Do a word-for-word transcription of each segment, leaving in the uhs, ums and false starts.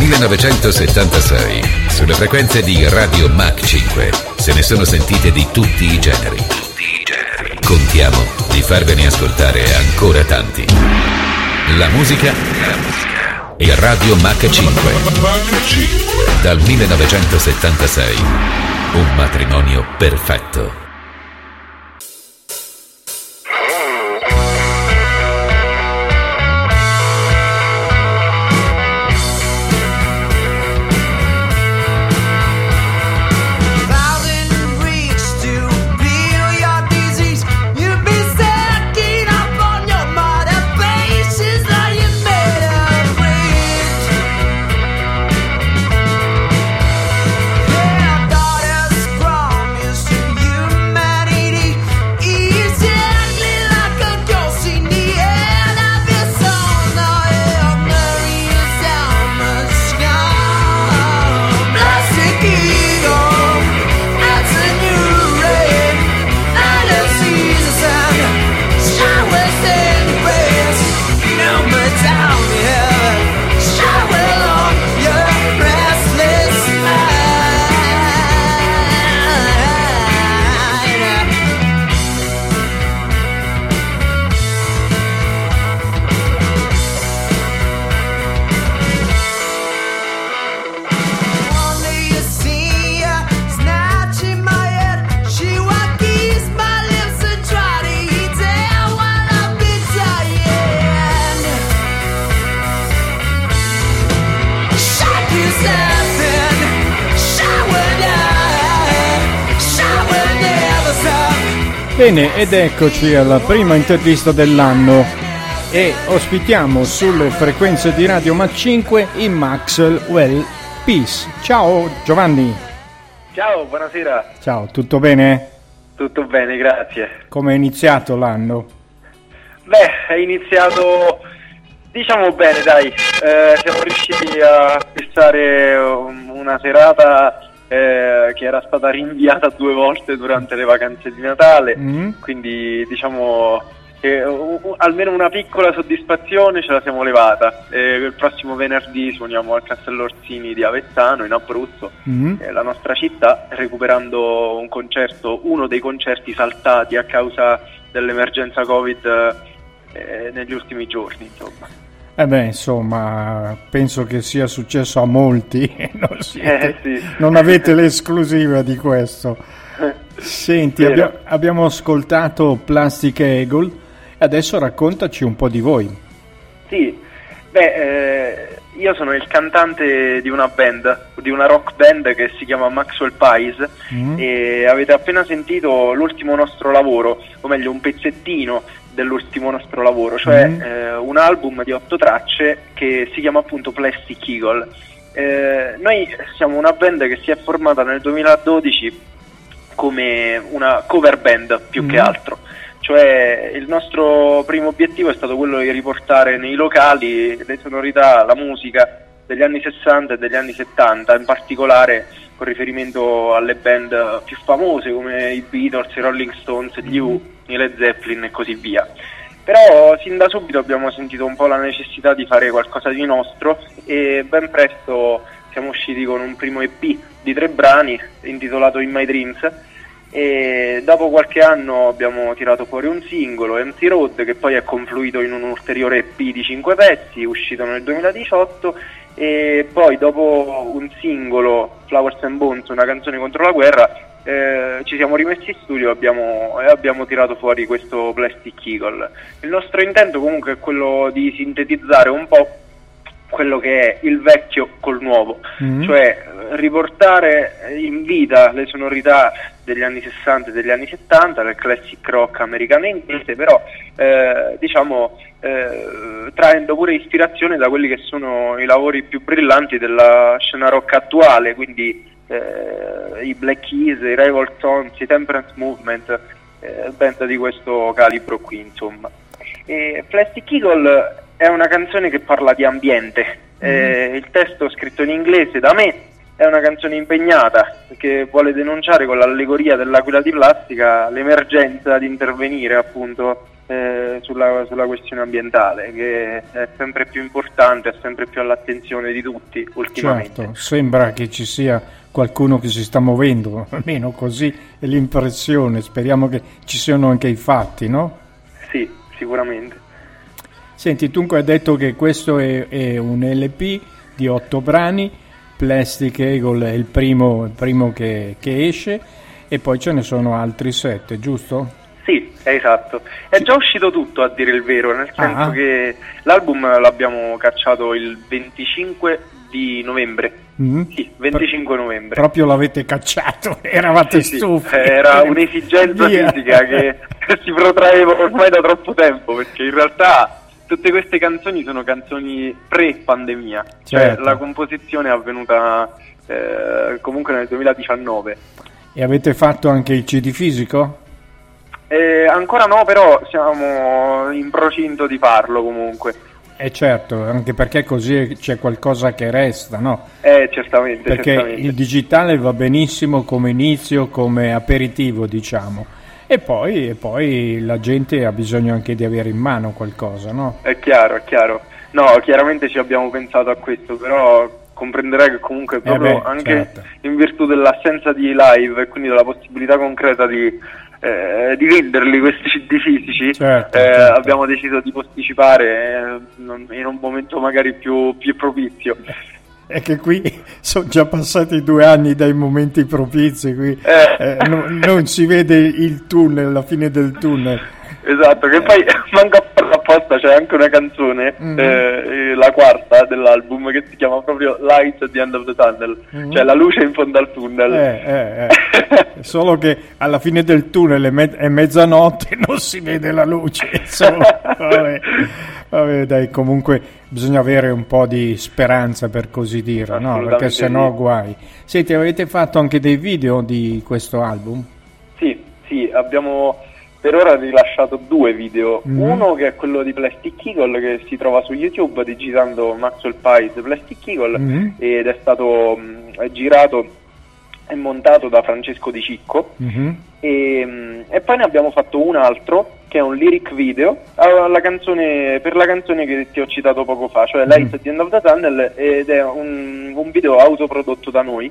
millenovecentosettantasei, sulle frequenze di Radio Mach cinque, se ne sono sentite di tutti i generi. Tutti i generi. Contiamo di farvene ascoltare ancora tanti. La musica, la musica e Radio Mach cinque. Dal millenovecentosettantasei, un matrimonio perfetto. Bene, ed eccoci alla prima intervista dell'anno e ospitiamo sulle frequenze di Radio Mach cinque i Maxwell Peace. Ciao Giovanni. Ciao, buonasera. Ciao, tutto bene? Tutto bene, grazie. Come è iniziato l'anno? Beh, è iniziato, diciamo bene, dai. Eh, siamo riusciti a fissare una serata Eh, che era stata rinviata due volte durante le vacanze di Natale, mm. quindi diciamo che uh, uh, almeno una piccola soddisfazione ce la siamo levata. Eh, il prossimo venerdì suoniamo al Castello Orsini di Avezzano in Abruzzo, mm. eh, la nostra città, recuperando un concerto, uno dei concerti saltati a causa dell'emergenza Covid eh, negli ultimi giorni, insomma. Eh beh, insomma, penso che sia successo a molti, non, siete, eh, sì. non avete l'esclusiva di questo. Senti, abbia, abbiamo ascoltato Plastic Eagle, adesso raccontaci un po' di voi. Sì, beh, eh, io sono il cantante di una band, di una rock band che si chiama Maxwell Pies, mm. e avete appena sentito l'ultimo nostro lavoro, o meglio un pezzettino dell'ultimo nostro lavoro, cioè mm. eh, un album di otto tracce che si chiama appunto Plastic Eagle. Eh, noi siamo una band che si è formata nel duemiladodici come una cover band più mm. che altro, cioè il nostro primo obiettivo è stato quello di riportare nei locali le sonorità, la musica degli anni sessanta e degli anni settanta, in particolare con riferimento alle band più famose come i Beatles, i Rolling Stones, gli U, i Led Zeppelin e così via. Però sin da subito abbiamo sentito un po' la necessità di fare qualcosa di nostro e ben presto siamo usciti con un primo E P di tre brani intitolato In My Dreams, e dopo qualche anno abbiamo tirato fuori un singolo, Empty Road, che poi è confluito in un ulteriore E P di cinque pezzi uscito nel duemiladiciotto, e poi dopo un singolo, Flowers and Bones, una canzone contro la guerra, eh, ci siamo rimessi in studio abbiamo, e abbiamo tirato fuori questo Plastic Eagle. Il nostro intento comunque è quello di sintetizzare un po' quello che è il vecchio col nuovo, mm-hmm. cioè riportare in vita le sonorità degli anni sessanta e degli anni settanta, del classic rock americano e inglese, però eh, diciamo eh, traendo pure ispirazione da quelli che sono i lavori più brillanti della scena rock attuale, quindi eh, i Black Keys, i Rival Sons, i Temperance Movement, eh, band di questo calibro qui, insomma. E Plastic Eagle è una canzone che parla di ambiente, mm. eh, il testo scritto in inglese da me è una canzone impegnata che vuole denunciare con l'allegoria dell'aquila di plastica l'emergenza di intervenire appunto eh, sulla, sulla questione ambientale, che è sempre più importante, è sempre più all'attenzione di tutti ultimamente. Certo, sembra che ci sia qualcuno che si sta muovendo, almeno così è l'impressione, speriamo che ci siano anche i fatti, no? Sì, sicuramente. Senti, tu hai detto che questo è, è un L P di otto brani, Plastic Eagle è il primo, il primo che, che esce, e poi ce ne sono altri sette, giusto? Sì, esatto. È già uscito tutto, a dire il vero, nel senso ah. che l'album l'abbiamo cacciato il venticinque di novembre. Mm. Sì, venticinque novembre. Proprio l'avete cacciato, eravate sì, stufi. Sì. Era un'esigenza Via. fisica che si protraeva ormai da troppo tempo, perché in realtà tutte queste canzoni sono canzoni pre-pandemia, certo. Cioè la composizione è avvenuta eh, comunque nel duemiladiciannove. E avete fatto anche il C D fisico? Eh, ancora no, però siamo in procinto di farlo comunque. Eh certo, anche perché così c'è qualcosa che resta, no? Eh, certamente. Perché certamente. Il digitale va benissimo come inizio, come aperitivo, diciamo. E poi, e poi la gente ha bisogno anche di avere in mano qualcosa, no? È chiaro, è chiaro. No, chiaramente ci abbiamo pensato a questo, però comprenderai che comunque proprio eh beh, anche certo. in virtù dell'assenza di live e quindi della possibilità concreta di, eh, di venderli questi C D fisici, certo, eh, certo. abbiamo deciso di posticipare eh, in un momento magari più, più propizio. È che qui sono già passati due anni dai momenti propizi, qui eh. Eh, no, non si vede il tunnel, la fine del tunnel. Esatto, che poi manca apposta, c'è anche una canzone, mm-hmm. eh, la quarta dell'album, che si chiama proprio Light at the End of the Tunnel, mm-hmm. cioè la luce in fondo al tunnel. Eh, eh, eh. Solo che alla fine del tunnel è, me- è mezzanotte e non si vede la luce. Insomma, vabbè. Vabbè, dai, comunque bisogna avere un po' di speranza, per così dire, no? Perché sennò guai. Senti, avete fatto anche dei video di questo album? Sì, sì, abbiamo per ora rilasciato due video. Mm-hmm. Uno che è quello di Plastic Eagle, che si trova su YouTube digitando Maxwell Pies Plastic Eagle, mm-hmm. ed è stato mh, è girato e montato da Francesco Di Cicco. Mm-hmm. e, mh, e poi ne abbiamo fatto un altro che è un lyric video alla canzone, per la canzone che ti ho citato poco fa, cioè Light at the End of the Tunnel, ed è un, un video autoprodotto da noi,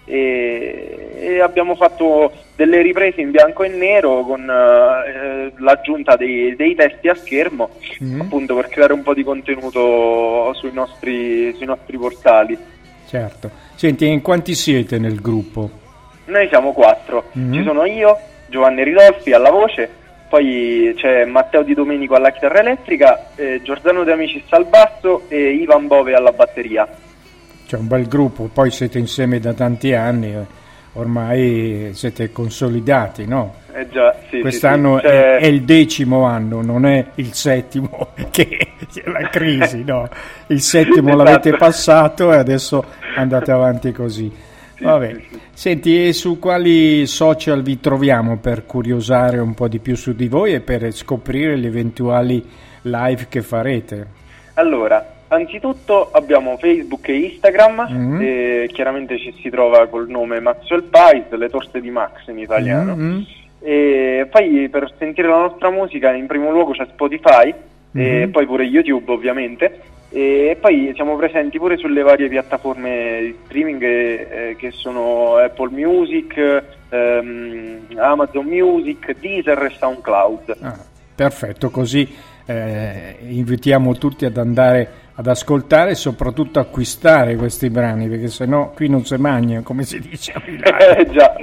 e, e abbiamo fatto delle riprese in bianco e nero con eh, l'aggiunta dei, dei testi a schermo, mm. appunto per creare un po' di contenuto sui nostri, sui nostri portali. Certo. Senti, in quanti siete nel gruppo? Noi siamo quattro, mm. ci sono io, Giovanni Ridolfi alla voce, poi c'è Matteo Di Domenico alla chitarra elettrica, eh, Giordano De Amicis al basso e Ivan Bove alla batteria. C'è un bel gruppo, poi siete insieme da tanti anni, ormai siete consolidati, no? Eh già, sì, Quest'anno sì, sì. È, è il decimo anno, non è il settimo, che è la crisi, no? Il settimo esatto. L'avete passato e adesso andate avanti così. Vabbè. Sì, sì. Senti, e su quali social vi troviamo per curiosare un po' di più su di voi e per scoprire gli eventuali live che farete? Allora, anzitutto abbiamo Facebook e Instagram, mm-hmm. e chiaramente ci si trova col nome Maxwell Pies, le torte di Max in italiano. Mm-hmm. E poi per sentire la nostra musica in primo luogo c'è Spotify, mm-hmm. e poi pure YouTube ovviamente. E poi siamo presenti pure sulle varie piattaforme di streaming eh, che sono Apple Music, ehm, Amazon Music, Deezer e SoundCloud. Ah, perfetto, così eh, invitiamo tutti ad andare ad ascoltare e soprattutto acquistare questi brani, perché sennò qui non si mangia, come si dice a Milano. Eh già,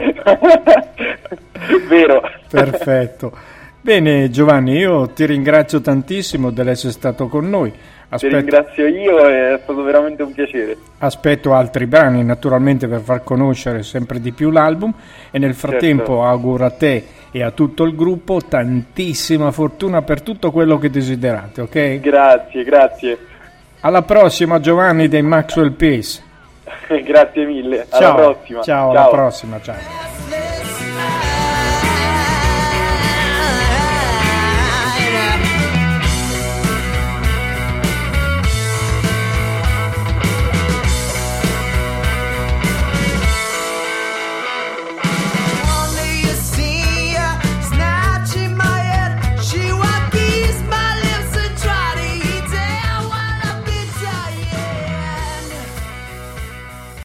vero. Perfetto. Bene Giovanni, io ti ringrazio tantissimo dell'essere stato con noi. Aspetto, ti ringrazio io, è stato veramente un piacere. Aspetto altri brani naturalmente per far conoscere sempre di più l'album, e nel frattempo certo. auguro a te e a tutto il gruppo tantissima fortuna per tutto quello che desiderate, ok? Grazie, grazie. Alla prossima Giovanni dei Maxwell Pies. Grazie mille, alla ciao, prossima. Ciao, ciao, alla prossima, ciao.